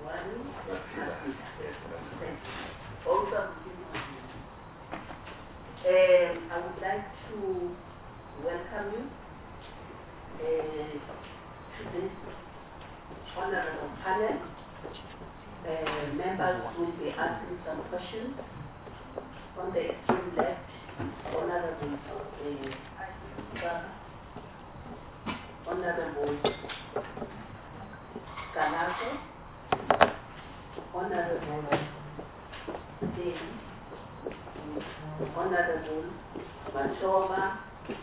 I would like to welcome you to this honorable panel. Members will be asking some questions. On the extreme left, Honorable Galato, Honorable Dave, Honorable Machova,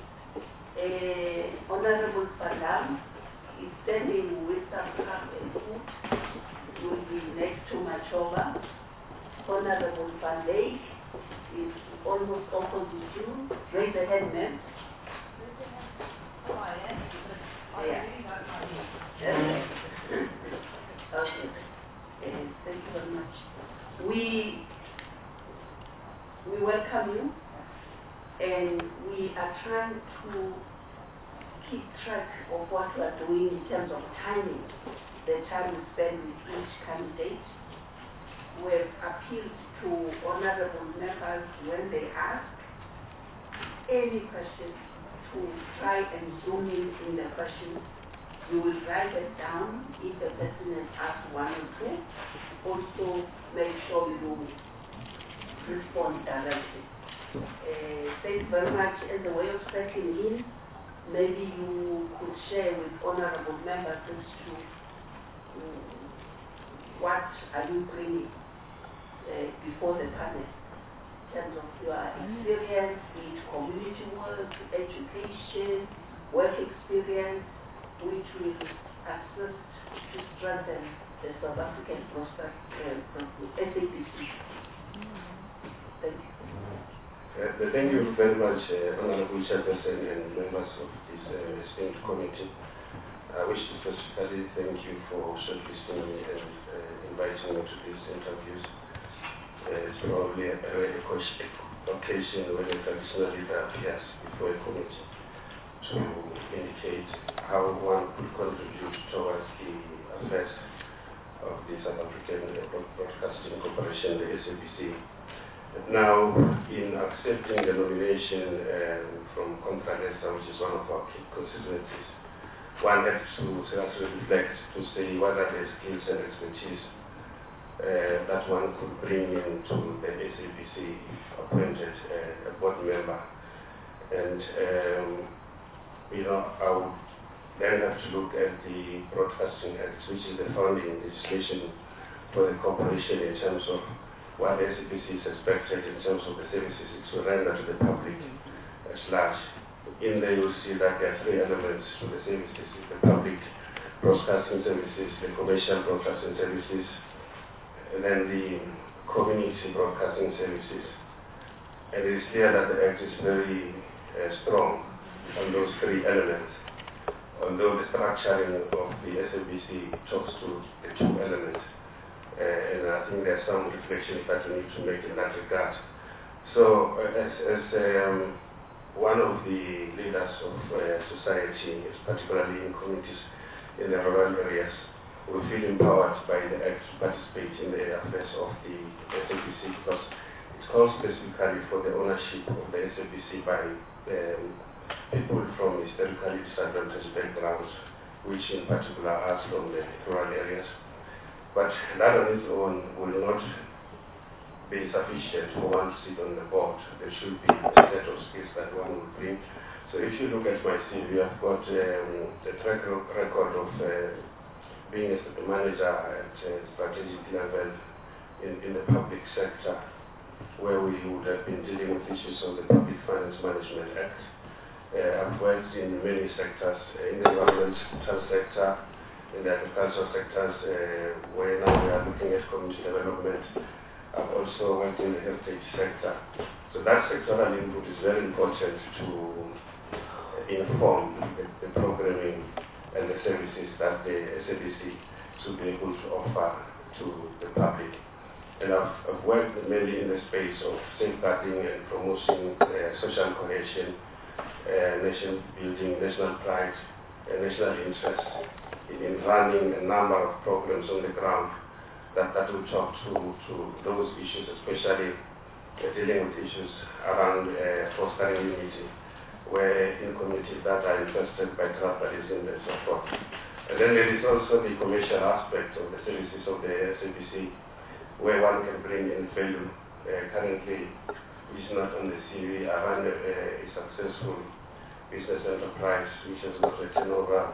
Honorable Salam is standing with some cup and food, will be next to Machova. Honorable Van Lake is almost opposite you. Raise the hand, ma'am. Okay. Thank you very much. We welcome you, and we are trying to keep track of what we are doing in terms of timing, the time we spend with each candidate. We have appealed to honorable members when they ask any questions to try and zoom in the questions. You will write it down if the person has asked one or two. Also, make sure you respond directly. Thank you very much. As a way of stepping in, maybe you could share with honorable members as to what are you bringing before the panel in terms of your experience, be it community work, education, work experience, which will assist to strengthen the South African prospect SABC. Thank you. Thank you very much, Honorable Chairperson and members of this esteemed committee. I wish to specifically thank you for shortlisting me and inviting me to these interviews. It's probably a rare occasion when a traditional leader appears before a committee to indicate how one could contribute towards the affairs of the South African Broadcasting Corporation, the SABC. Now, in accepting the nomination from Contralesa, which is one of our key constituencies, one has to seriously reflect to say what are the skills and expertise that one could bring into the SABC if appointed a board member. And, I would then have to look at the Broadcasting Act, which is the founding legislation for the corporation in terms of what the SABC is expected in terms of the services it will render to the public at large. In there you'll see that there are three elements to the services: the public broadcasting services, the commercial broadcasting services, and then the community broadcasting services. And it is clear that the Act is very strong on those three elements, although the structuring of the SABC talks to the two elements. And I think there's some reflection that we need to make in that regard. So as one of the leaders of society, particularly in communities in the rural areas, we feel empowered by the Act to participate in the affairs of the SABC because it calls specifically for the ownership of the SABC by people from historically disadvantaged backgrounds, which in particular are from the rural areas. But that on its own will not be sufficient for one to sit on the board. There should be a set of skills that one will bring. So if you look at my CV, I've got a track record of being a manager at strategic level in the public sector, where we would have been dealing with issues of the Public Finance Management Act. I've worked in many sectors, in the environmental sector, in the agricultural sectors, where now we are looking at community development. I've also worked in the heritage sector. So that sectoral input is very important to inform the programming and the services that the SABC should be able to offer to the public. And I've worked mainly in the space of safeguarding and promoting social cohesion, nation building, national pride, and national interest in running a number of programs on the ground that will talk to those issues, especially dealing with issues around fostering unity, where in communities that are infested by tribalism and so forth. And then there is also the commercial aspect of the services of the SABC, where one can bring in value. Currently, which is not on the CV, I run a successful business enterprise which has got a turnover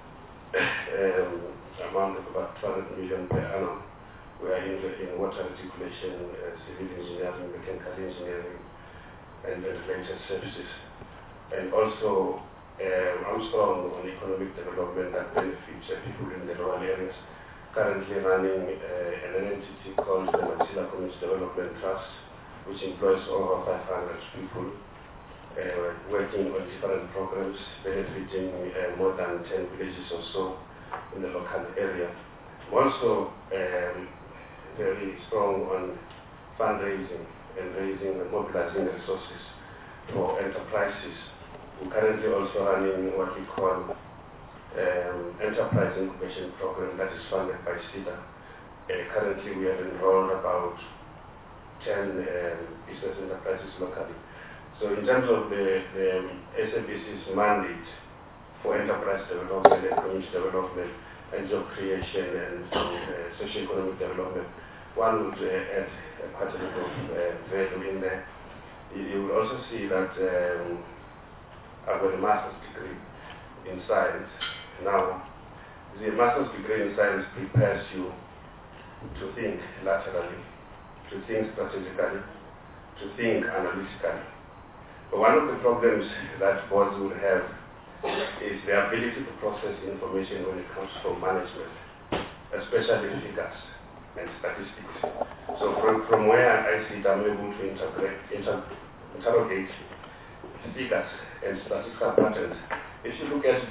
amount of about 200 million per annum. We are in water reticulation, civil engineering, mechanical engineering, and related services. And also, I'm strong on economic development that benefits people in the rural areas. Currently running an entity called the Mansila Community Development Trust, which employs over 500 people working on different programs, benefiting more than 10 villages or so in the local area. I'm also very strong on fundraising and raising and mobilizing resources for enterprises. We're currently also running what we call enterprise incubation program that is funded by SEDA. Currently we have enrolled about 10 business enterprises locally. So in terms of the SABC's mandate for enterprise development and community development and job creation and socio-economic development, one would add quite a lot of value in there. You will also see that I've got a master's degree in science. Now, the master's degree in science prepares you to think laterally, to think strategically, to think analytically. But one of the problems that boards will have is the ability to process information when it comes from management, especially figures and statistics. So from where I sit, I'm able to interrogate figures and statistical patterns. If you look at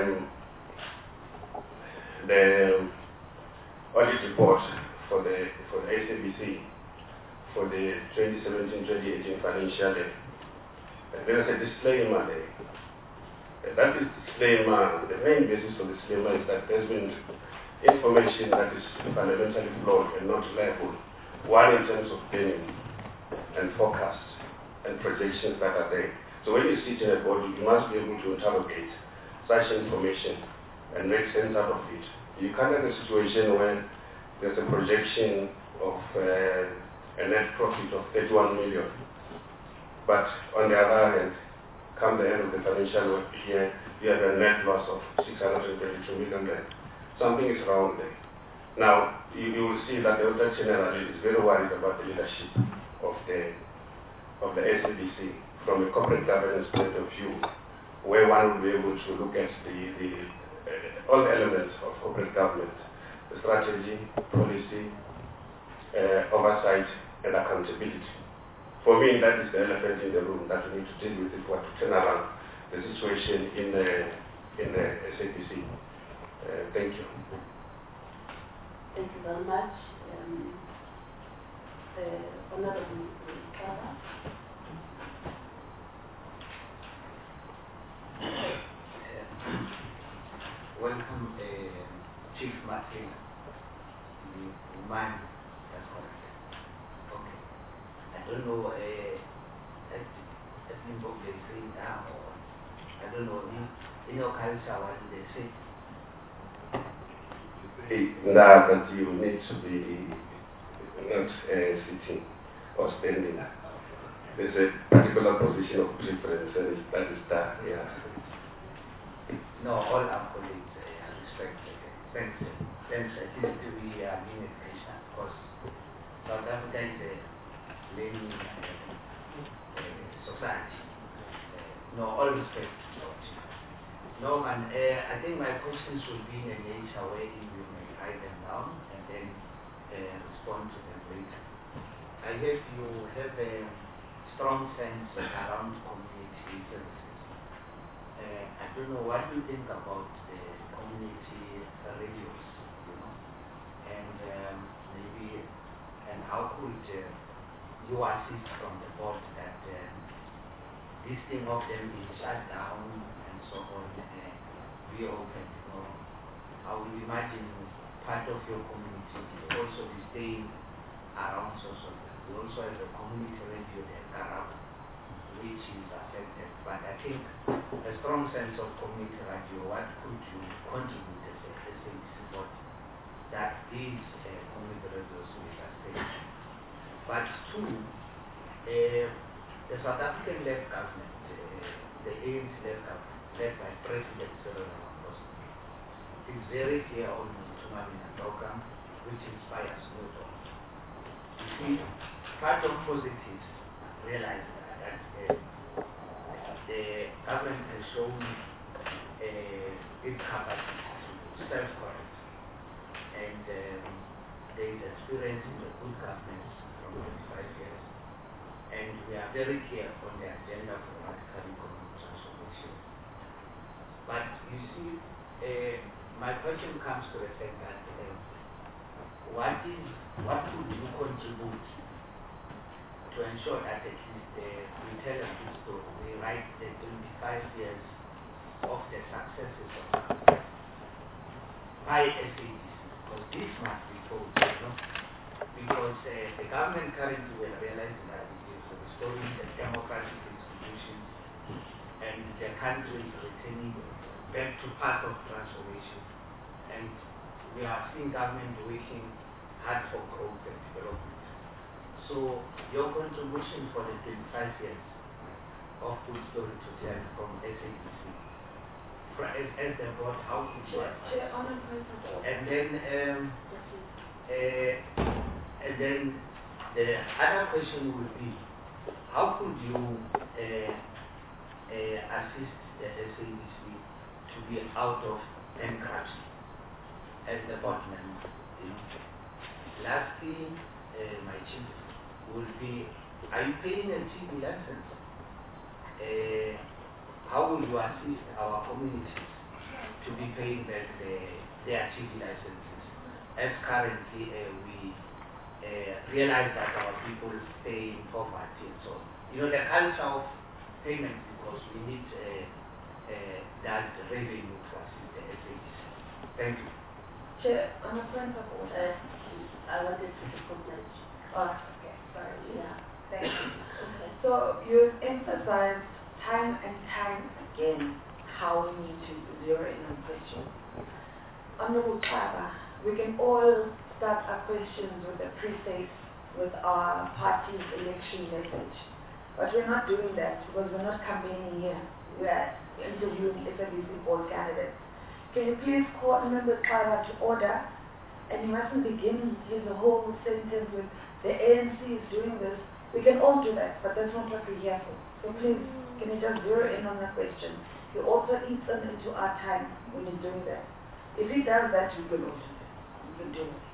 the audit report for the SABC for the 2017-2018 financial year, there is a disclaimer there. That is disclaimer. The main basis for the disclaimer is that there's been information that is fundamentally flawed and not reliable. One, in terms of planning and forecasts and projections that are there. So when you sit in a board, you must be able to interrogate such information and make sense out of it. You can't have a situation where there's a projection of a net profit of 31 million. But on the other hand, come the end of the financial year, you have a net loss of 622 million there. Something is wrong there. Now, you will see that the Auditor General is very worried about the leadership of the SABC from a corporate governance point of view, where one will be able to look at all the elements of corporate government, the strategy, policy, oversight, and accountability. For me, that is the elephant in the room that we need to deal with if we want to turn around the situation in the SABC. Thank you. Thank you very much. Honorable Kaba. Welcome, Chief Martin. The man, that's correct. Okay. I don't know, I think what they say now, or I don't know, in your culture, what do they say? Now that you need to be not sitting or standing. There's a particular position of preference, and that is that, yeah. No, all our colleagues respect. Thanks. I think we are in education because South Africa is a learning society. No, all respect. No, man, I think my questions will be in a nature where you may write them down and then respond to them later. I guess you have a strong sense around community services. I don't know what you think about the community radios, and maybe, and how could you assist from the board that this thing of them being shut down and so on, be open. I would imagine part of your community will also be staying around social. We also have a community radio at Karab, which is affected. But I think a strong sense of community radio, what could you contribute as a SABC board that these community radios will sustain? But two, the South African led government, the ANC led government, led by President Cyril Ramaphosa, is very clear on the Tumamina program, which inspires new thought. You see, part of positives realize that the government has shown its capacity to self-correct, and there is experience in the good governance from 25 years, and we are very clear on the agenda for radical economic transformation. But you see, my question comes to the fact that what could you contribute to ensure that at least we tell a good story, we write the 25 years of the successes of by SABC, because this must be told, because the government currently will realize that it is restoring the democratic institutions and the country is returning back to path of transformation. And we are seeing government working hard for growth and development. So your contribution for the 25 years of good story to tell from SABC, as the board, how could you and then the other question would be, how could you assist the SABC to be out of bankruptcy as the board member? Lastly, my chief would be, are you paying a TV license? How will you assist our communities to be paying back their TV licenses? As currently we realize that our people stay in poverty and so on. The culture of payment, because we need that revenue to assist the SABC. Thank you. Chair, on a point of order, I wanted to comment. Oh, okay, sorry. Yeah. Thank you. Okay. So you've emphasized time and time again how we need to zero in on questions. Honorable Chaba, we can all start our questions with a preface with our party's election message. But we're not doing that because we're not campaigning here. We're interviewing SABC board candidates. Can you please call Honorable Chaba to order? And you mustn't begin his whole sentence with the ANC is doing this. We can all do that, but that's not what we're here for. So please, can you just zero in on the question? He also eats into our time when he's doing that. If he does that, we can also do it. We can do it.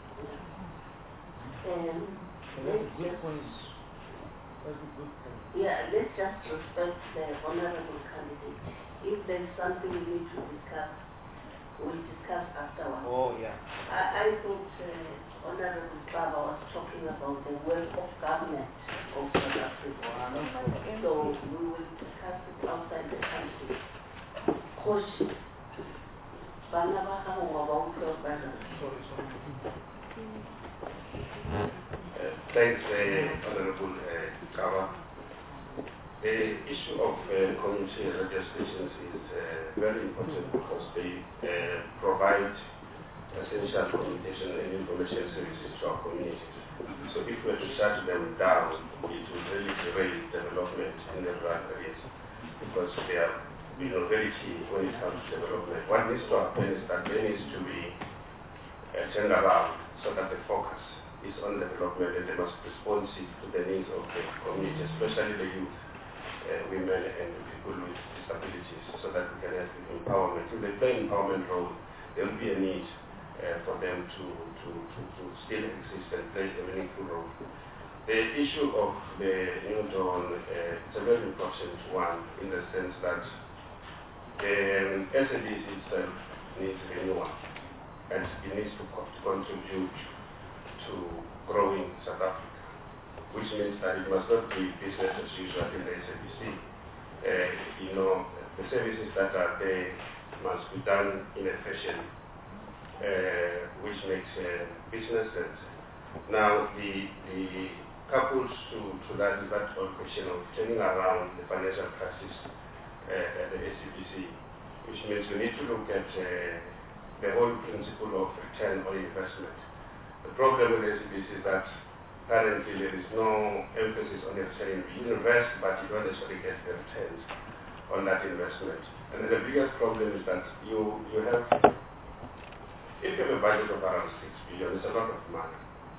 Let's just respect the honorable candidate. If there's something we need to discuss, we'll discuss afterwards. Oh, yeah. I thought Honorable Baba was talking about the work of government of South Africa. So we will discuss it outside the country. Koshi. Thanks, Honorable Kawa. The issue of community radio stations is very important because they provide essential communication and information services to our communities. So if we were to shut them down, it would really derail development in the rural areas because they are very key when it comes to development. What needs to happen is that there needs to be a turnaround so that the focus is on development and they must be responsive to the needs of the community, especially the youth, women and people with disabilities, so that we can have empowerment. If they play an empowerment role, there will be a need for them to still exist and play a meaningful role. The issue of the New Dawn, it's a very important one in the sense that the SABC itself needs renewal and it needs to contribute to growing South Africa, which means that it must not be business as usual in the SABC. The services that are there must be done in a fashion which makes business sense. Now, the couples to that is that whole question of turning around the financial crisis at the SABC, which means we need to look at the whole principle of return on investment. The problem with SABC is that currently there is no emphasis on the return. You invest, but you don't actually get the returns on that investment. And the biggest problem is that if you have a budget of around 6 billion, it's a lot of money.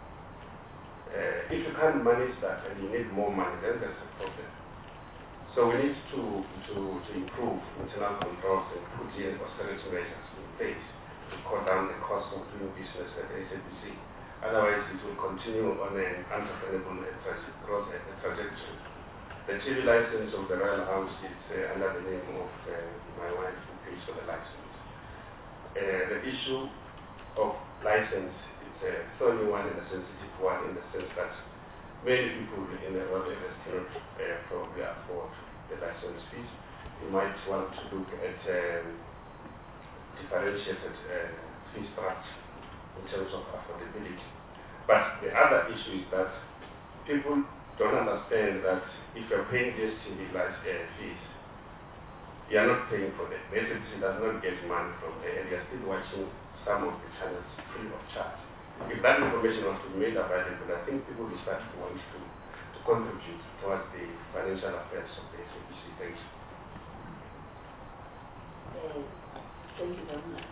If you can't manage that and you need more money, then there's a problem. So we need to improve internal controls and put in austerity measures in place to cut down the cost of doing business at SABC. Otherwise, it will continue on an unsustainable growth trajectory. The TV license of the Royal House is under the name of my wife who pays for the license. The issue of license is a thorny one and a sensitive one in the sense that many people in the royal areas cannot probably afford the license fees. You might want to look at differentiated fee structure in terms of affordability. But the other issue is that people don't understand that if you're paying DSTV fees, you are not paying for them. The SABC does not get money from there, and you're still watching some of the channels free of charge. If that information was to be made available, I think people will start to want to contribute towards the financial affairs of the SABC. Thank you. Thank you very much.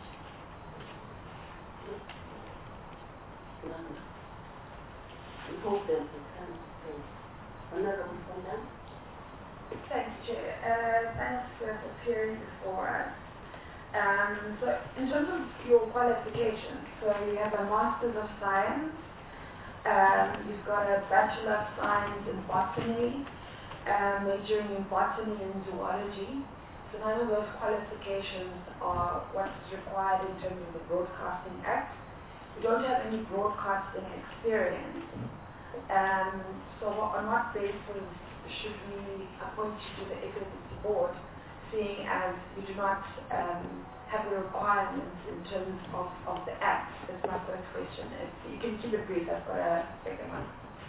We hope there's a time to say. Honorable Fonda. Thanks, Chair. Thanks for appearing before us. So in terms of your qualifications, so you have a Master's of Science, you've got a Bachelor of Science in Botany, majoring in Botany and Zoology. So none of those qualifications are what's required in terms of the Broadcasting Act. You don't have any broadcasting experience. So on what basis should we appoint you to the SABC board, seeing as you do not have the requirements in terms of the Act? That's my first question. If you can keep it brief, I've got a second one.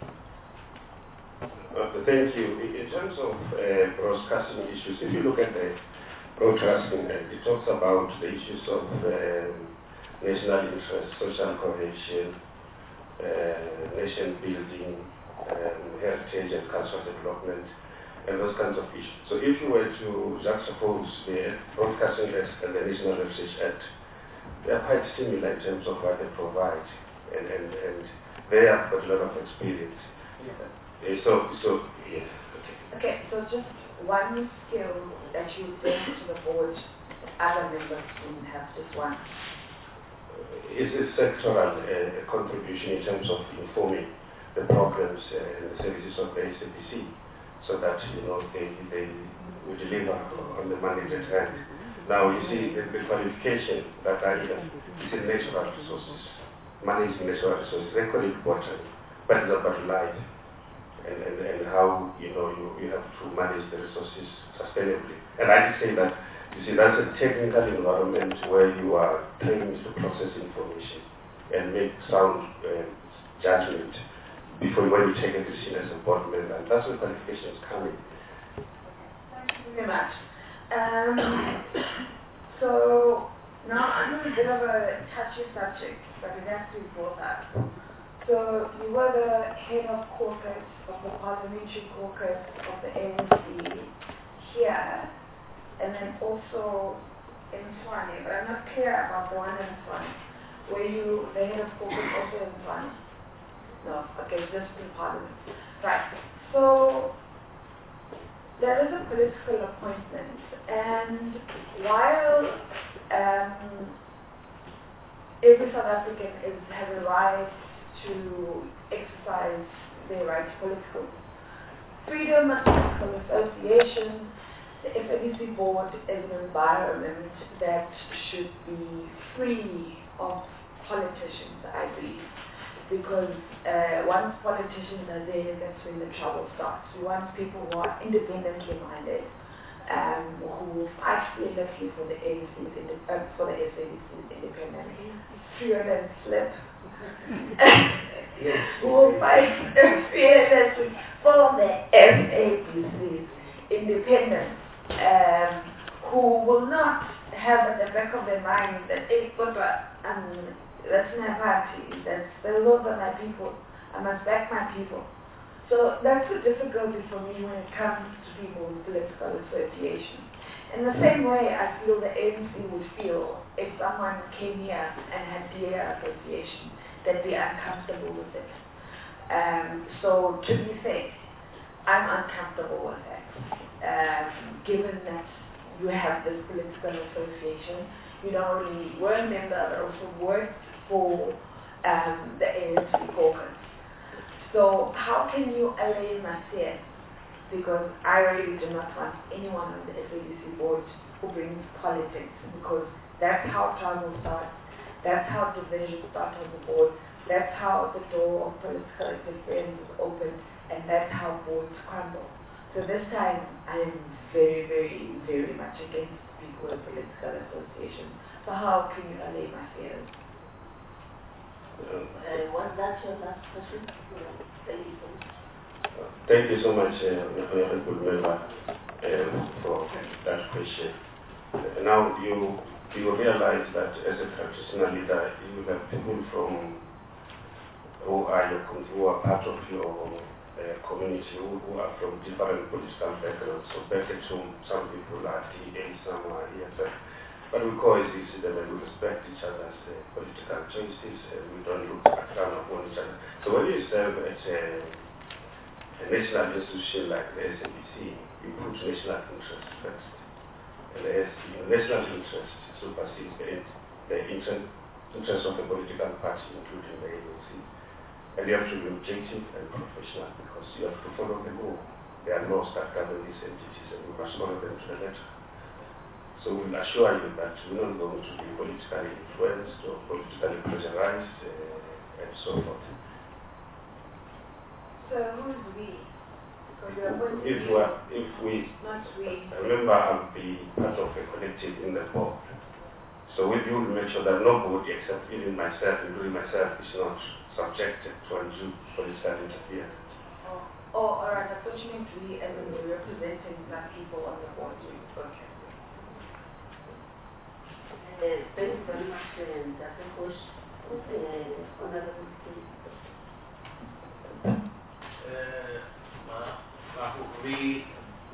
Thank you. In terms of broadcasting issues, if you look at the Broadcasting Act, it talks about the issues of national interest, social cohesion, nation building, heritage and cultural development, and those kinds of issues. So if you were to juxtapose the Broadcasting Act and the National Heritage Act, they are quite similar in terms of what they provide, and they have got a lot of experience. Yeah. So yes. Okay, so just one skill that you bring to the board, other members didn't have, just one. It's a sectoral contribution in terms of informing the programs and the services of the SABC, so that they will deliver on the mandate at hand. Now you see the qualification that I have is in natural resources, managing natural resources. They call it botany, but it's about life and how you have to manage the resources sustainably. And I just say that that's a technical environment where you are trained to process information and make sound judgment before when you take a decision as a board member. And that's where qualifications come in. Thank you very much. So now I'm a bit of a touchy subject, but it has to be brought up. So you were the head of caucus of the parliamentary caucus of the ANC here, and then also in Tshwane, but I'm not clear about the one in Tshwane. Were you the head of caucus also in Tshwane? No, okay, just in parliament. Right, so there is a political appointment, and while every South African has a right to exercise their right to political freedom and political association, the SABC board is an environment that should be free of politicians, I believe. Because once politicians are there, that's when the trouble starts. We want people who are independently minded, who fight fearlessly for the for the SABC's independence. Fear and slip. Who will fight fearlessly for the SABC's independence. Who will not have at the back of their mind that that's my party, those are my people, I must back my people. So that's the difficulty for me when it comes to people with political association. In the same way, I feel the ANC would feel if someone came here and had DA association, they'd be uncomfortable with it. So to be fair, I'm uncomfortable with that. Given that you have this political association, you not only were a member but also worked for the ANC caucus. So how can you allay my fear? Because I really do not want anyone on the SABC board who brings politics, because that's how trouble starts, that's how division starts on the board, that's how the door of political interference is opened, and that's how boards crumble. So this time I am very, very, very much against people with political association. So how can you allay my fears? Was that your last question? Thank you so much, Honorable Member, for that question. Now you realize that as a traditional leader, you have people who are part of your community who are from different political backgrounds. So some people are DA, some are EFF. But we coexist them and we respect each other's political choices, and we don't look down upon each other. So when you serve at a national institution like the SABC, you put national interest first. And the national interest supersedes the interest of a political party, including the ANC. And you have to be objective and professional, because you have to follow the law. There are laws that govern these entities, and we must follow them to the letter. So we'll assure you that we're not going to be politically influenced or politically pressurized and so forth. So who's we? If we, not we. Remember, I'll be part of a collective in the board. So we will make sure that nobody except even myself, including myself, is not subjected to undue political interference. Oh, all right. I thought you meant we as in representing black people on the board. Okay. Thank you very much, Dr. Kosh. Honorable we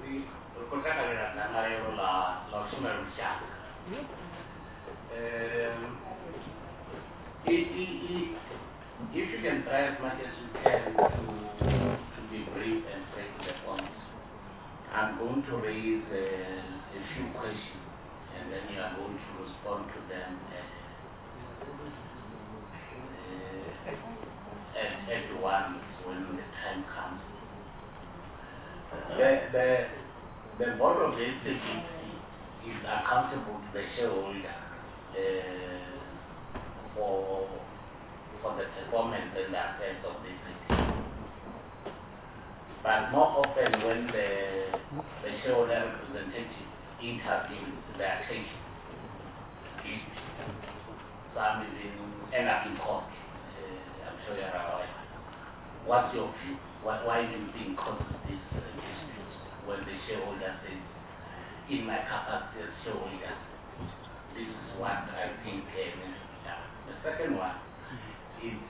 if you can try as much as you can to be brief and straight to the point, I'm going to raise a few questions, and then you are going to respond to them at once when the time comes. The board of the SABC is accountable to the shareholder for the performance and the affairs of the entity. But more often when the shareholder representative intervenes, their attention is some end up in court. I'm sure you're aware. What's your view? Why do you think causes this dispute when the shareholder says, in my capacity as shareholder, this is what I think needs to be done? The second one is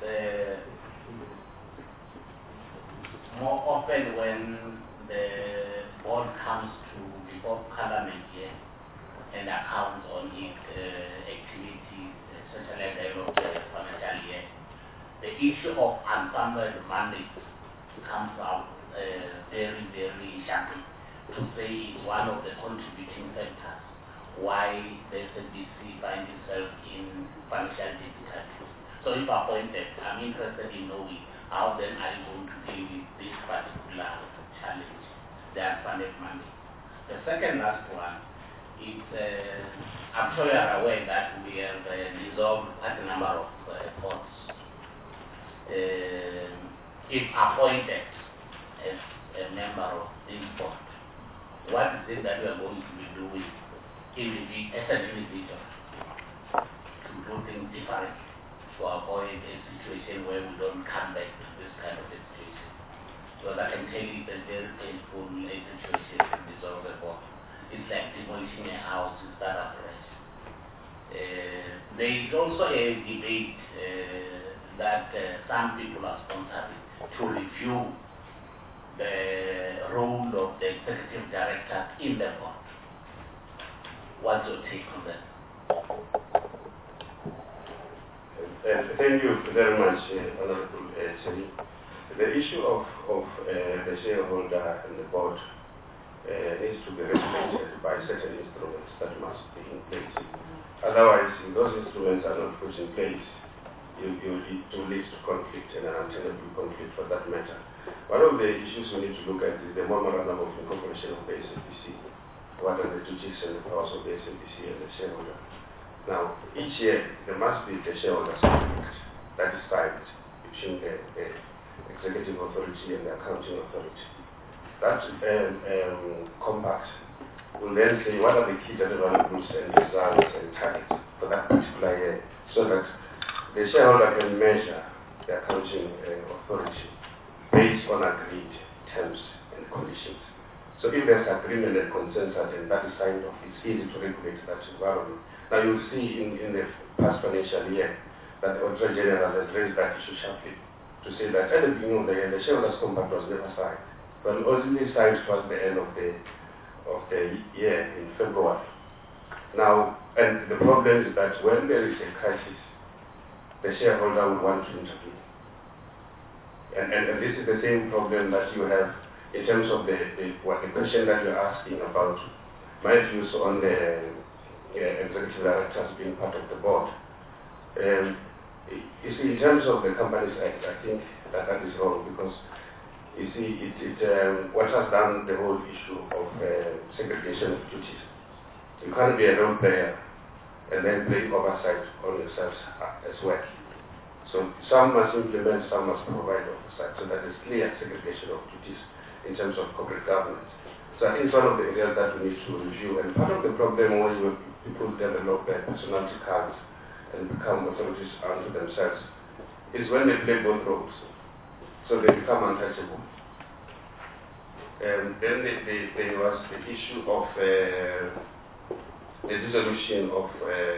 more often when the board comes to before Parliament here and accounts on its activities, especially at the end of the financial year, the issue of unsummoned mandates comes out very, very sharply to say it's one of the contributing factors why the SABC finds itself in financial difficulties. So if appointed, I'm interested in knowing how then are you going to deal with this particular challenge, the unfunded mandate. The second last one is, I'm sure you are aware that we have dissolved quite a number of boards. If appointed as a member of this board, what is it that we are going to be doing as an individual to do things different to avoid a situation where we don't come back to this kind of a situation. So I can tell you it's a very painful situation to dissolve the board. It's like demolishing a house to start afresh. There is also a debate that some people are sponsoring to review the role of the executive director in the board. What's your take on that? Thank you very much, Honorable Cheri. The issue of the shareholder and the board needs to be regulated by certain instruments that must be in place. Otherwise, if those instruments are not put in place, you lead to conflict and an untenable conflict for that matter. One of the issues we need to look at is the memorandum of incorporation of the SABC. What are the duties and the powers of the SABC and the shareholder? Now, each year, there must be the shareholders agreement that is signed between the executive authority and the accounting authority. That compact will then say what are the key deliverables and results and targets for that particular year, so that the shareholder can measure the accounting authority based on agreed terms and conditions. So if there's agreement and consensus and that is signed off, it's easy to regulate that environment. Now you'll see in the past financial year that the Auditor General has raised that issue sharply to say that at the beginning of the year, the shareholders' compact was never signed, but only signed towards the end of the year in February. Now, and the problem is that when there is a crisis, the shareholder will want to intervene. And this is the same problem that you have in terms of the question that you're asking about my views on the executive directors being part of the board. You see, in terms of the Companies Act, I think that is wrong, because you see, what has done the whole issue of segregation of duties. You can't be a role player and then play oversight on yourselves as well. So some must implement, some must provide oversight, so that is clear segregation of duties in terms of corporate governance. So I think it's one of the areas that we need to review. And part of the problem when people develop their personality cards and become authorities unto themselves is when they play both roles. So they become untouchable. And then there was the issue of the dissolution of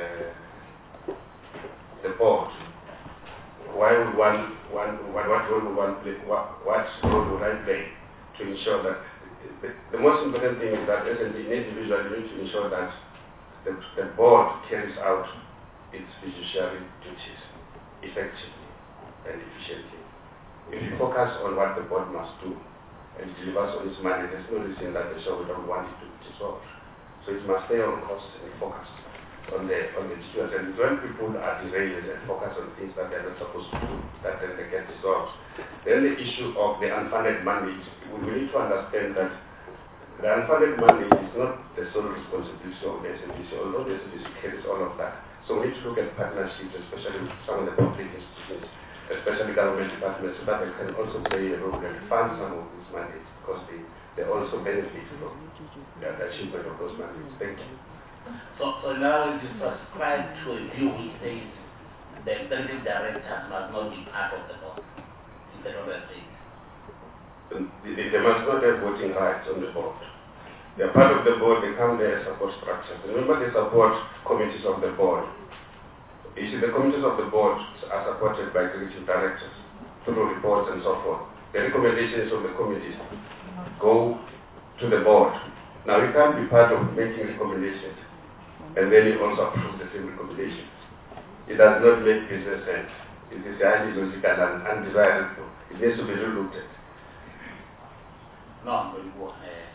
the board. Why would what role would one play? What role would I play to ensure that the most important thing is that as an individual, you need to ensure that the board carries out its fiduciary duties effectively and efficiently. If you focus on what the board must do and it delivers on its mandate, there's no reason that the shareholder will want it to be dissolved. So it must stay on course and focused on the duties. And when people are derailed and focus on things that they're not supposed to do, that then they get dissolved. Then the issue of the unfunded mandate, we need to understand that the unfunded mandate is not the sole responsibility of the SABC, although the SABC carries all of that. So we need to look at partnerships, especially with some of the public institutions, especially government departments, so that they can also play a role and fund some of these mandates, because they also benefit from the achievement of those mandates. Thank you. So now it is prescribed to a view which says the executive directors must not be part of the board. Is that what I'm saying? They must not have voting rights on the board. They are part of the board, they come there as support structures. Remember the support committees of the board. You see, the committees of the board are supported by executive directors through reports and so forth. The recommendations of the committees go to the board. Now, you can't be part of making recommendations and then you also approve the same recommendations. It does not make business sense. It is highly illogical and undesirable. It needs to be relooked at. No, I'm going to go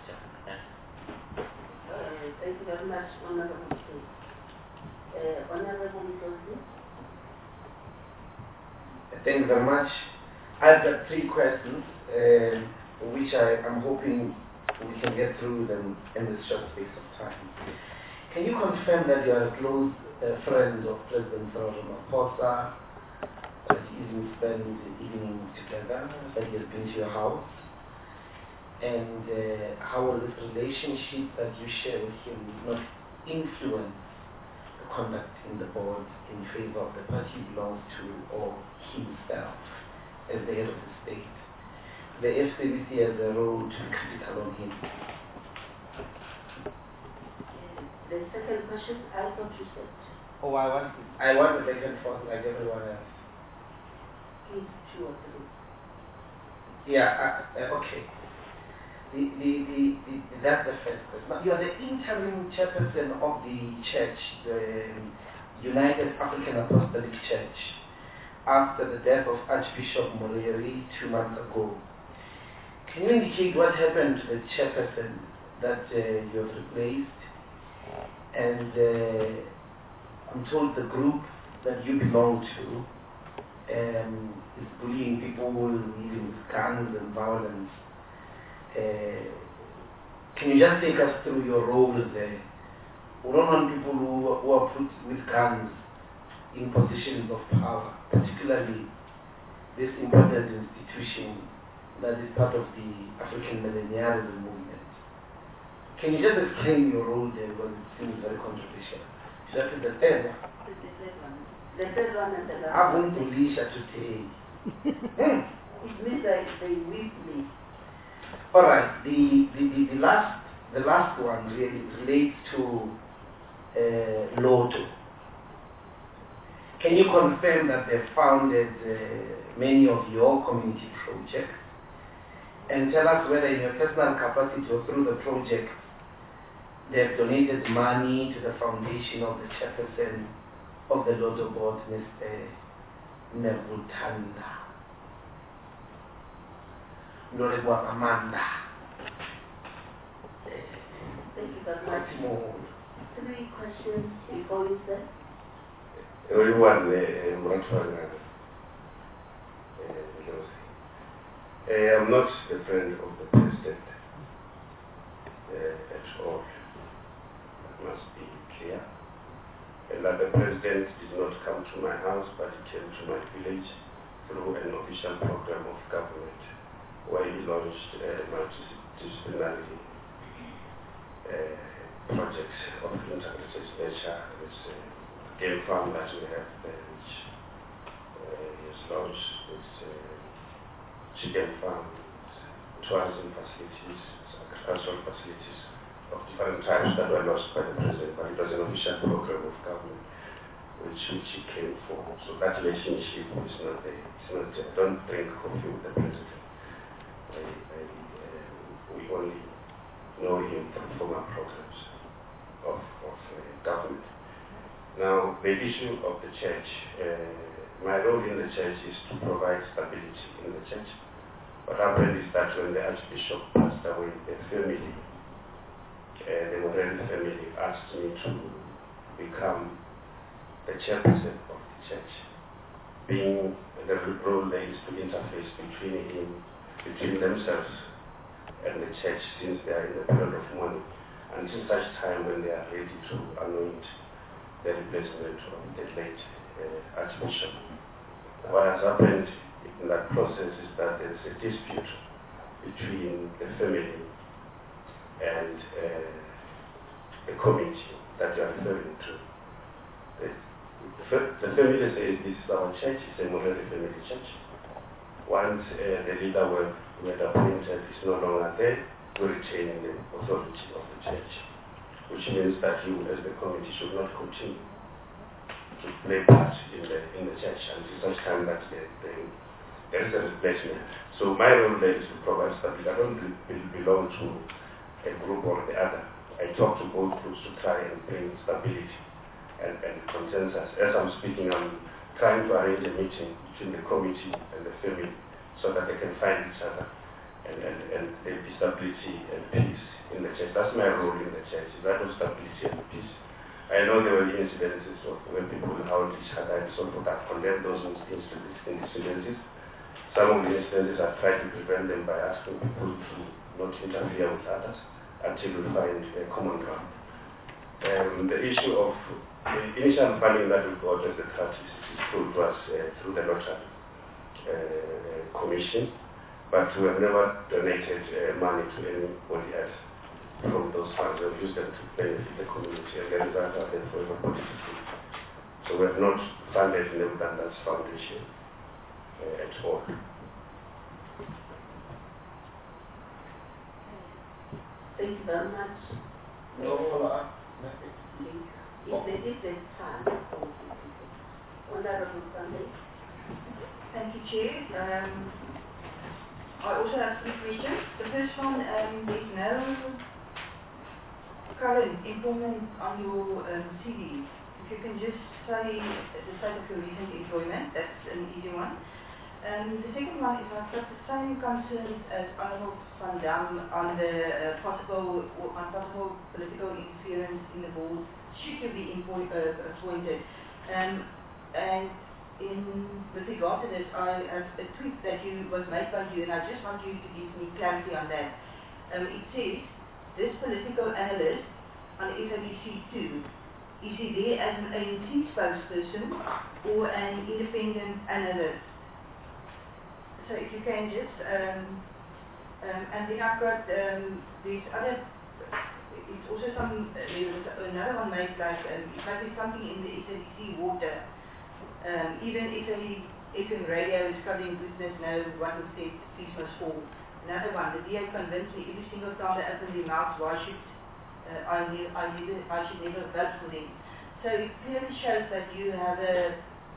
Thank you very much, Honorable Chief. Honorable Mtosi. Thank you very much. I've got 3 questions, which I am hoping we can get through them in this short space of time. Can you confirm that you are a close friend of President Cyril Ramaphosa, that you even spend evenings together, that he has been to your house? and how will this relationship that you share with him not influence the conduct in the board in favor of the party he belongs to or himself as the head of the state? The FCBC has a role to be critical on him. The second question, I thought you said. Oh, I want the back and forth like everyone else. Please, 2 or 3. Yeah, okay. That's the first question. Now, you are the interim chairperson of the church, the United African Apostolic Church, after the death of Archbishop Moreri 2 months ago. Can you indicate what happened to the chairperson that you have replaced? And I'm told the group that you belong to is bullying people, using guns and violence. Can you just take us through your role there? We don't want people who are put with guns in positions of power, particularly this important institution that is part of the African millennialism movement. Can you just explain your role there, because it seems very controversial? That is the third one. The third one and the last one. today. It means that they whip me. All right. The last one really relates to Lotto. Can you confirm that they founded many of your community projects, and tell us whether in your personal capacity or through the project they have donated money to the foundation of the chairperson of the Lotto board, Mr. Nevutanda Loregwa Amanda. Thank you very much. 3 questions before you say. Everyone, I'm not a friend of the president at all. That must be clear. And that the president did not come to my house, but he came to my village through an official program of government where he launched a multidisciplinary project of integrated nature. It's a game farm that we have there, which he has launched. It's chicken farm, tourism facilities, agricultural facilities of different types that were lost by the president, but it was an official program of government which he came for. So that relationship is not there. It's not there. Don't drink coffee with the president. We only know him from former programs of government. Now, the issue of the church, my role in the church is to provide stability in the church. What happened is that when the Archbishop passed away, the family, the Moreri family, asked me to become the chairperson of the church. Being the role there is to interface between themselves and the church, since they are in the period of mourning, until such time when they are ready to anoint the replacement of the late Archbishop. What has happened in that process is that there is a dispute between the family and the committee that you are referring to. The family says this is our church, it's a Moreri family church. Once the leader who had appointed is no longer there, we retain the authority of the church, which means that you as the committee should not continue to play part in the church until such time that there is a replacement. So my role there is to provide stability. I don't belong to a group or the other. I talk to both groups to try and bring stability and consensus. As I'm speaking, I'm trying to arrange a meeting between the committee and the family so that they can find each other and there be stability and peace in the church. That's my role in the church, is that of stability and peace. I know there were incidences of when people howled each other and so forth. I've condemned those incidences. Some of the incidences I've tried to prevent them by asking people to not interfere with others until we find a common ground. The issue of the initial funding that we got as the church is through us through the Lottery Commission. but we have never donated money to anybody else from those funds. We have used them to benefit the community, and the results are there for everybody to see. So we have not funded Nebudand's foundation at all. Thank you very much. No follow-up? If there's time, Honorable Sunday. Thank you, Chair. I also have 3 questions. The first one, there's no current employment on your CV. If you can just say the state of your recent employment, that's an easy one. The second one is I've got the same concerns as Honorable Van Dam on the possible political interference in the board should you be appointed. And with regard to this, I have a tweet that was made by you, and I just want you to give me clarity on that. It says, this political analyst on SABC2, is he there as an ANC spokesperson or an independent analyst? So if you can just, and then I've got these other, it's also some, another one made like, it might be something in the SABC water. Even FM radio is covering goodness knows what was said, peace must fall. Another one, the DA convinced me every single time they open their mouths, why should I should never vote for them. So it clearly shows that you have a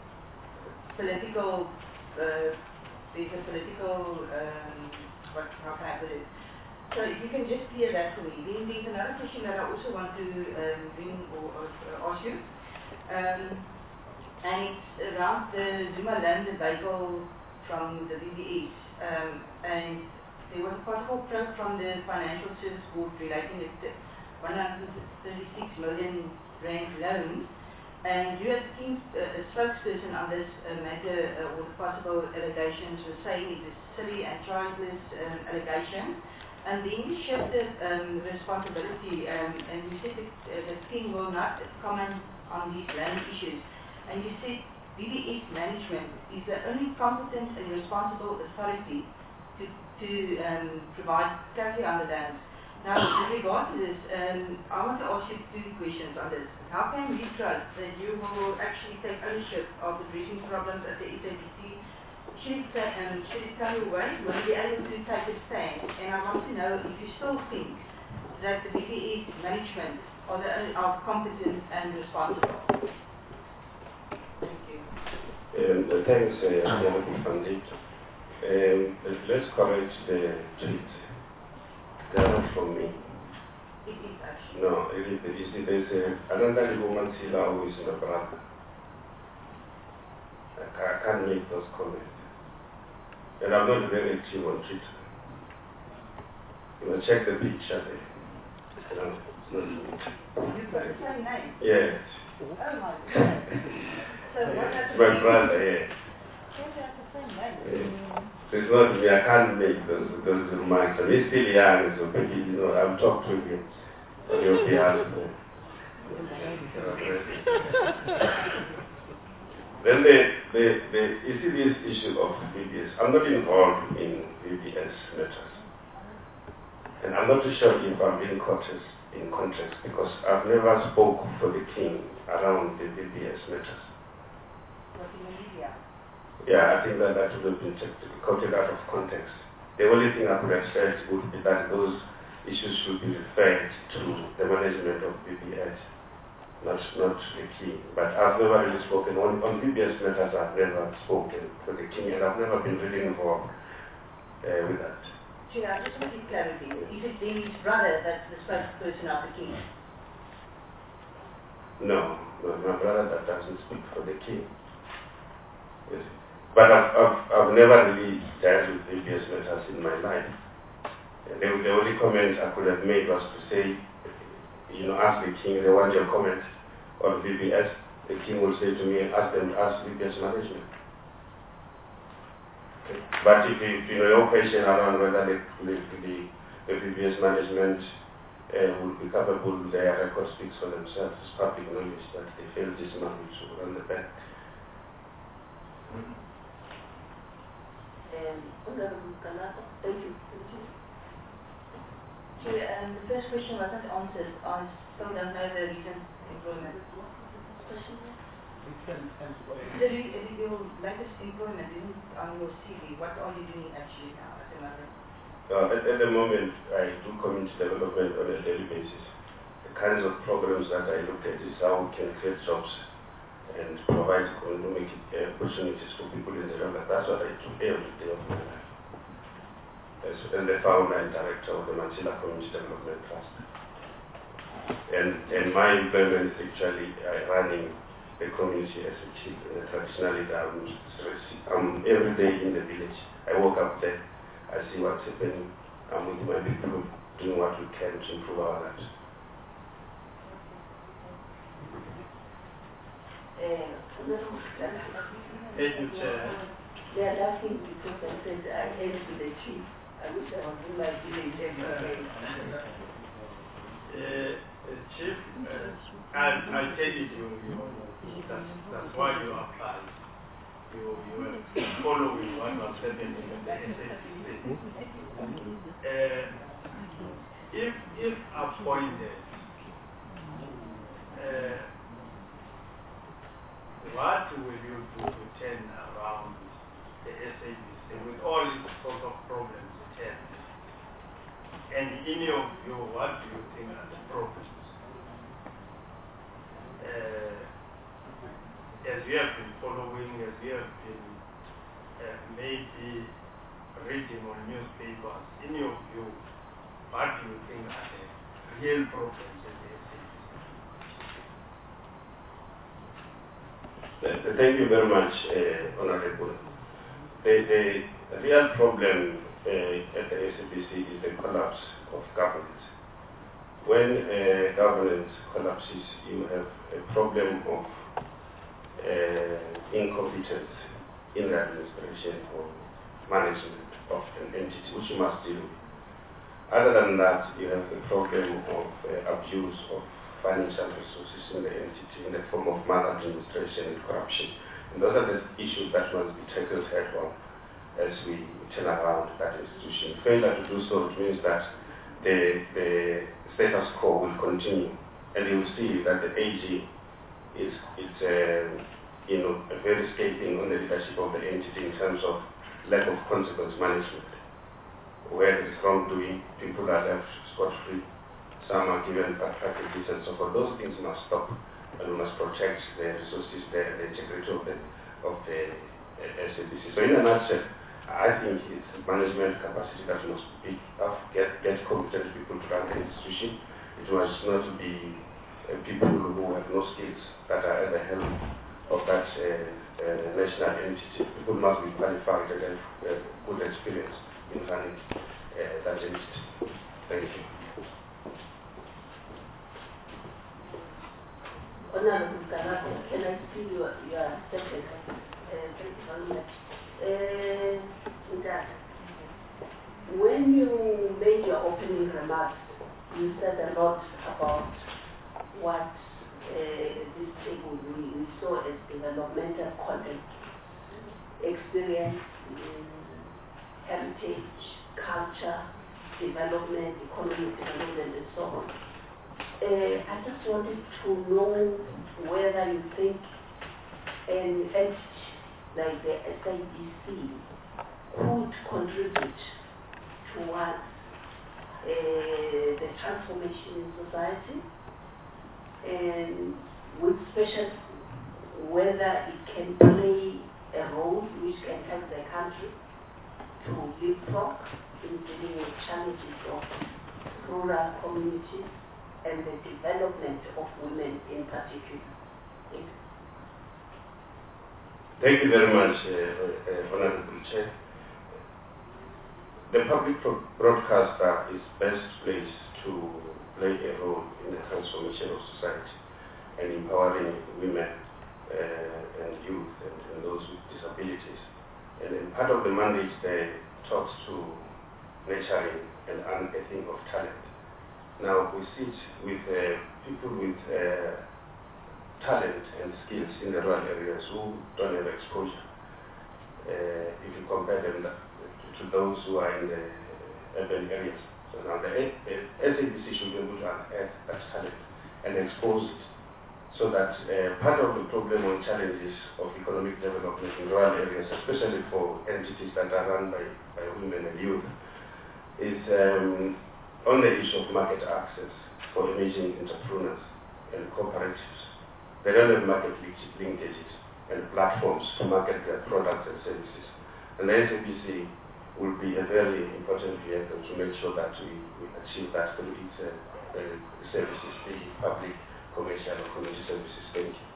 political, there's a political, how can I put it? So if you can just clear that for me. Then there's another question that I also want to bring or ask you. And it's around the Zuma-Land debacle from the VBS. And there was a possible probe from the Financial Service Board relating to 136 million rand loan. And you as a spokesperson on this matter or the possible allegations were saying it is silly and childless allegation. And then you shifted responsibility and you said that the King will not comment on these land issues. And you said BBS management is the only competent and responsible authority to provide clarity on the land. Now, with regard to this, I want to ask you 2 questions on this. How can we trust that you will actually take ownership of addressing problems at the SABC? Should it come your way, will you be able to take a stand? And I want to know if you still think that the BBS management are competent and responsible. Thank you. Thanks, Honorable Pandit. Let's correct the tweet. They are not from me. It is actually. No, there's another woman, Sila, who is my brother. I can't make those comments. And I'm not very active on Twitter. You will check the picture there. You've got the same name? Yes. Oh my God. So what It's my brother, yeah. they have the same name? So it's not me, I can't make those remarks. And he's still young, so maybe, I'll talk to him on your behalf. Then you see this issue of VBS. I'm not involved in VBS matters. And I'm not too sure if I'm being in context because I've never spoke for the King around the VBS matters. What in the media? Yeah, I think that would have been quoted out of context. The only thing I could have said would be that those issues should be referred to the management of VBS, not the King. But I've never really spoken on VBS matters. I've never spoken for the King, and I've never been really involved with that. Chair, I just want to get clarity. Is it then his brother that's the spokesperson of the King? No, my brother that doesn't speak for the King. Yes. But I've never really dealt with VBS matters in my life. The only comment I could have made was to say, ask the King, they want your comment on VBS. The King will say to me, ask VBS management. Okay. But if your question around whether the VBS management will be capable, their record speaks for themselves. It's public knowledge that they failed this money to run the bank. Honorable Kalaka, thank you. Chair, the first question wasn't answered. I still don't know the recent employment. Your latest employment isn't on your CV. What are you doing actually now at the moment? At the moment, I do community development on a daily basis. The kinds of programs that I look at is how we can create jobs and provide economic opportunities for people in the area. That's what I do every day of my life. As the founder and director of the Mantila Community Development Trust. And my employment is actually running the community as a chief. Traditionally, I'm every day in the village. I walk up there, I see what's happening. I'm with my people doing what we can to improve our lives. Thank you, Chair. They are laughing because I said I came to the chief. I wish I was in my village every day. Chief, I'll tell you, that's why you applied. You were following what was happening in the SAPC. If appointed, what will you do to turn around the SAPC with all sorts of problems it has? And in your view, what do you think are the problems? As you have been following, as you have been maybe reading on newspapers, in your view, what do you think are the real problems in the SAPC? Thank you very much, Honorable. The real problem at the SAPC is the collapse of governance. When governance collapses, you have a problem of incompetence in the administration or management of an entity, which you must deal with. Other than that, you have the problem of abuse of financial resources in the entity in the form of maladministration and corruption. And those are the issues that must be tackled head on as we turn around that institution. Failure to do so means that the status quo will continue, and you will see that the AG is very scathing on the leadership of the entity in terms of lack of consequence management. Where there is wrongdoing, people are left scot-free, some are given packages and so forth. Those things must stop, and we must protect the resources, the integrity of the SAPC. So in a nutshell, I think it's management capacity that must be get competent people to run the institution. It must not be people who have no skills that are at the helm of that national entity. People must be qualified and have good experience in running that entity. Thank you. Honorable Kalaka, can I see your statement? Thank you very much. When you made your opening remarks, you said a lot about what this table we saw as developmental content, experience in heritage, culture, development, economic development, and so on. I just wanted to know whether you think an entity like the SAPC could contribute towards the transformation in society, and with special whether it can play a role which can help the country to leapfrog in dealing with challenges of rural communities and the development of women in particular. Thank you very much, Honorable Chair. The public broadcaster is best placed to play a role in the transformation of society and empowering women and youth and those with disabilities. And then part of the mandate there talks to nurturing and unearthing of talent. Now we sit with people with talent and skills in the rural areas who don't have exposure. If you compare them to those who are in the urban areas. So now the SABC should be able to add that talent and expose it, so that part of the problem or challenges of economic development in rural areas, especially for entities that are run by women and youth, is on the issue of market access for emerging entrepreneurs and cooperatives. They don't have market linkages and platforms to market their products and services. And the SABC will be a very important vehicle to make sure that we achieve that through its services, the public, commercial, or community services. Thank you.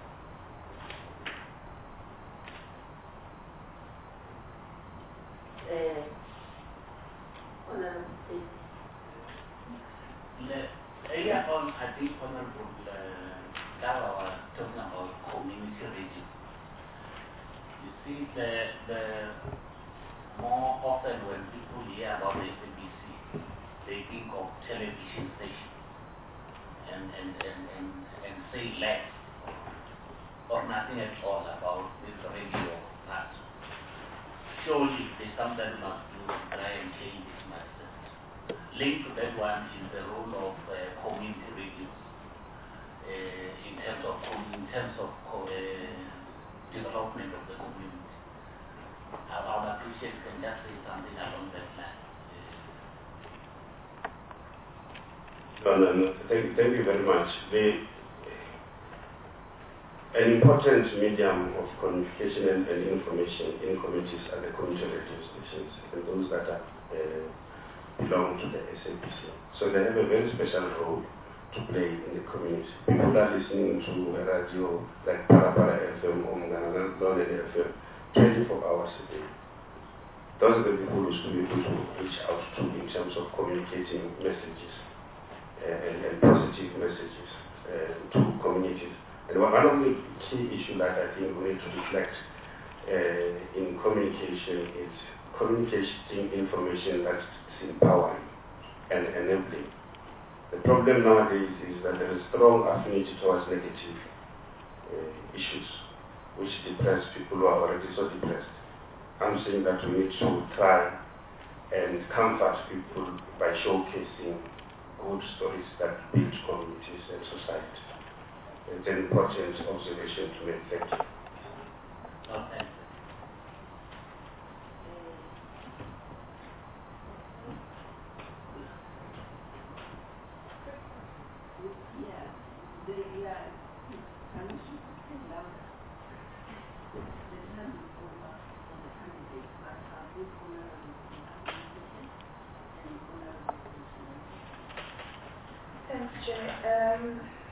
Earlier on, I think Honorable Dava was talking about community radio. You see, the more often when people hear about the SABC, they think of television station and say less or nothing at all about this radio part. Surely there's something we must do to try and change this mindset. Linked to that one is the role of community radios in terms of development of the community. I would appreciate if you can just say something along that line. No. Thank you very much. An important medium of communication and information in communities are the community radio stations, and those that belong to the SABC. So they have a very special role to play in the community. People are listening to a radio like Parapara FM or London FM 24 hours a day. Those are the people who should be able to reach out to in terms of communicating messages and positive messages to communities. And one of the key issues that I think we need to reflect in communication is communicating information that's empowering and enabling. The problem nowadays is that there is strong affinity towards negative issues, which depress people who are already so depressed. I'm saying that we need to try and comfort people by showcasing good stories that build communities and society. It's an important observation to make. Thank you. Okay. Thanks, Chair.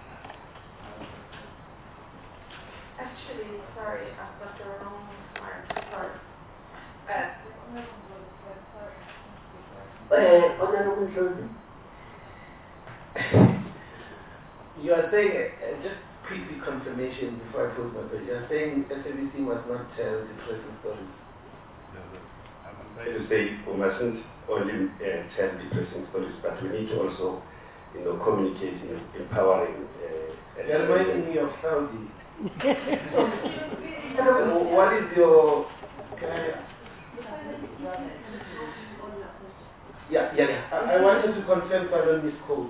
Actually, sorry, I've got the wrong slide. Sorry. Honorable Johnson. You are saying, just quickly confirmation before I pose my question, you are saying SABC must not tell depressing stories. I'm trying to say we mustn't only tell depressing stories, but we need to also, communicate in empowering. You're reminding me of Saudi. What is your? Yeah. I wanted to confirm so I don't misquote.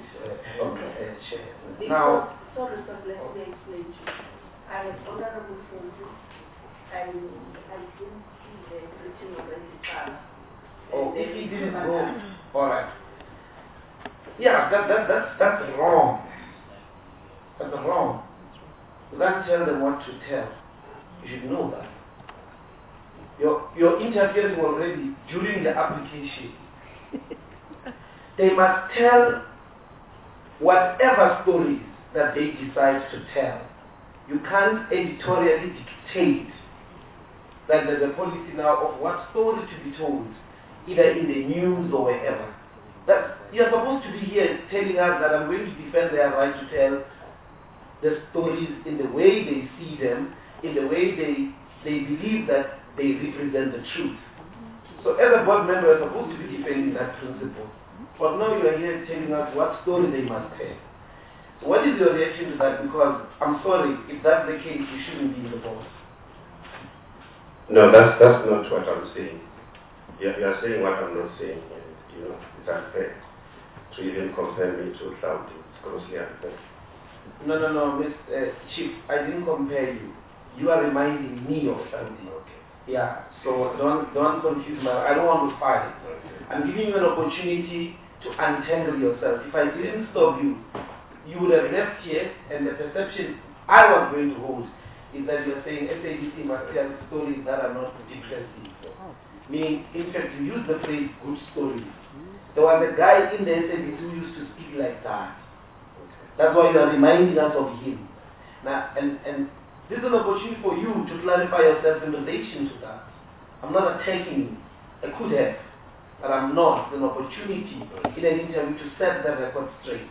Now. Sorry, but let me explain to you. I have Honorable Fondu, and I didn't see the written already file. Oh, if he didn't go, all right. Yeah, that's wrong. That's wrong. You can't tell them what to tell. You should know that. You're interfering already during the application. They must tell whatever stories that they decide to tell. You can't editorially dictate that there's a policy now of what story to be told, either in the news or wherever. That you're supposed to be here telling us that I'm going to defend their right to tell the stories in the way they see them, in the way they believe that they represent the truth. So as a board member, you're supposed to be defending that principle. But now you are here telling us what story they must tell. So what is your reaction to that? Because I'm sorry, if that's the case, you shouldn't be in the board. No, that's not what I'm saying. you are saying what I'm not saying, and it's unfair to even compare me to Cloud. It's grossly unfair. No, Mr. Chief, I didn't compare you. You are reminding me of something. Okay. Yeah, so don't confuse my. I don't want to fight. Okay. I'm giving you an opportunity to untangle yourself. If I didn't stop you, you would have left here, and the perception I was going to hold is that you're saying SABC must tell stories that are not interesting. Meaning, in fact, you use the phrase good stories. There was a guy in the SABC who used to speak like that. That's why you are reminding us of him. Now, and this is an opportunity for you to clarify yourself in relation to that. I'm not attacking you. I could have, but I'm not. It's an opportunity in an interview to set the record straight.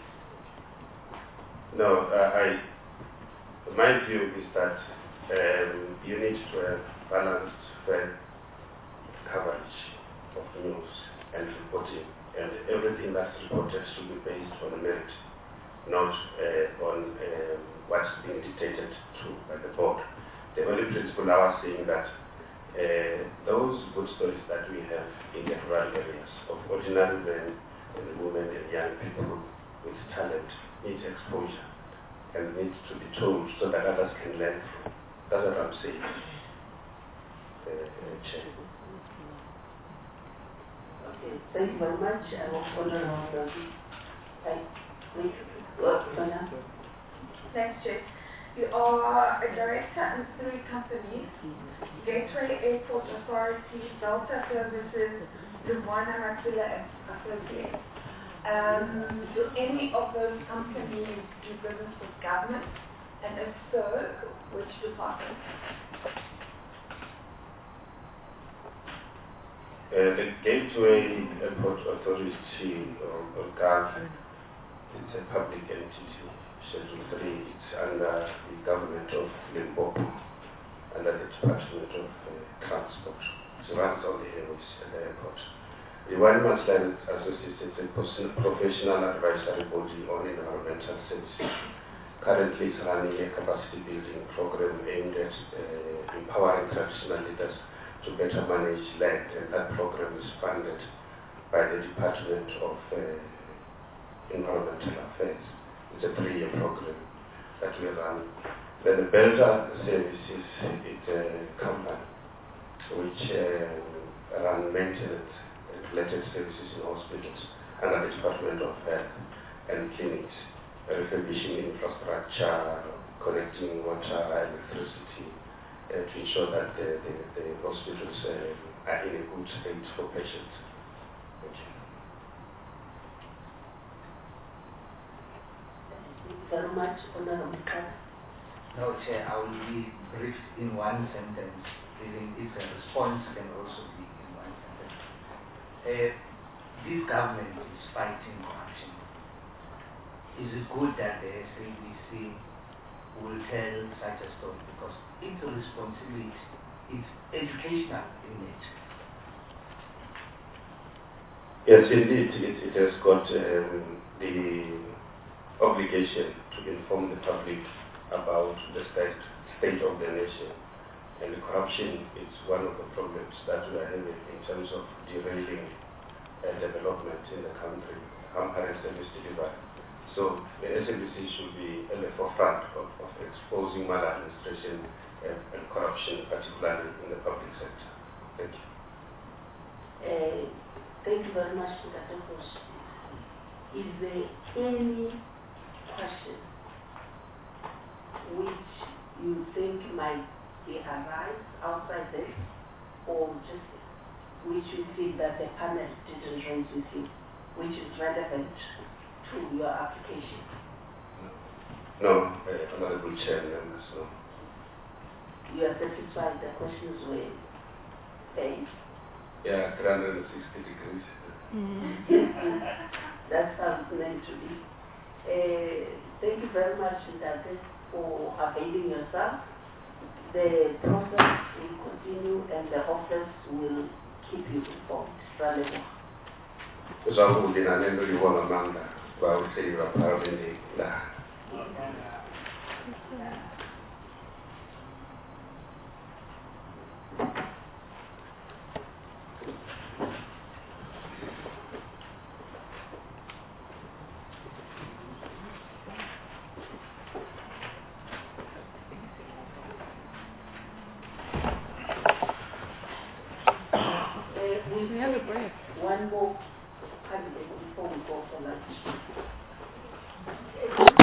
No, my view is that you need to have balanced, fair coverage of news and reporting, and everything that's reported should be based on merit, not on what's being dictated to by the board. The only principle I was saying that those good stories that we have in the rural areas of ordinary men and women and young people with talent needs exposure and needs to be told so that others can learn from. That's what I'm saying. Chair. Okay, thank you very much. I will follow on the Thanks, Jay. You are a director in 3 companies: Gateway Airport Authority, Delta Services, Lumwana Makila and Associates. Do any of those companies do business with government? And if so, which department? The Gateway Airport Authority, or GAV, it's a public entity, Schedule 3. It's under the government of Limpopo, under the Department of Transport. It runs on the airways at the airport. The Wildlife Association is a professional advisory body on environmental services. Currently, it's running a capacity building program aimed at empowering traditional leaders to better manage land, and that program is funded by the Department of Environmental Affairs. It's a 3-year program that we run. Then the Belta Services, it's a company which run maintenance and related services in hospitals under the Department of Health and Clinics, refurbishing infrastructure, connecting water, electricity, to ensure that the hospitals are in a good state for patients. Thank you. Thank you very much, Honorable Khan. No, Chair, I will be brief in one sentence. Even if a response can also be in one sentence. This government is fighting corruption. Is it good that the SABC will tell such a story? Because it's a responsibility. It's educational in nature. Yes, indeed, it has got the obligation to inform the public about the state of the nation. And the corruption is one of the problems that we are having in terms of derailing development in the country, hampering service delivery. So the SABC should be at the forefront of exposing maladministration and corruption, particularly in the public sector. Thank you. Thank you very much, Dr. Bush. Is there any question which you think might be arise outside this, or just which you feel that the panel didn't raise with you, which is relevant to your application? No, Honorable Chair, members, no. You are satisfied the questions were paid? Yeah, 360 degrees. That sounds meant to be. Thank you very much, Ndate, for availing yourself. The process will continue and the office will keep you informed. So we will say you are proud in the one more candidate before we go for lunch.